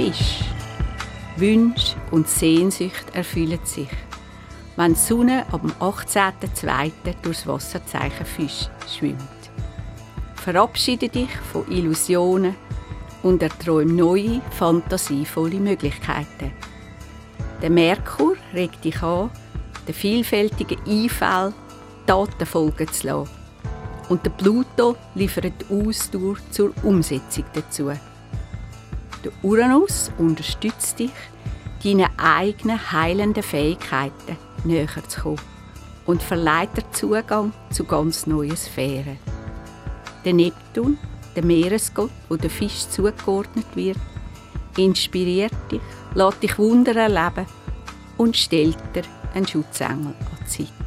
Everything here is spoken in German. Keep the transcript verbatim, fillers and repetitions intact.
Fisch. Wünsche und Sehnsucht erfüllen sich, wenn die Sonne am achtzehnten zweiten durchs Wasserzeichen Fisch schwimmt. Verabschiede dich von Illusionen und erträume neue, fantasievolle Möglichkeiten. Der Merkur regt dich an, den vielfältigen Einfällen Taten folgen zu lassen. Und der Pluto liefert Ausdauer zur Umsetzung dazu. Der Uranus unterstützt dich, deinen eigenen heilenden Fähigkeiten näher zu kommen und verleiht dir Zugang zu ganz neuen Sphären. Der Neptun, der Meeresgott, wo der Fisch zugeordnet wird, inspiriert dich, lässt dich Wunder erleben und stellt dir einen Schutzengel an die Seite.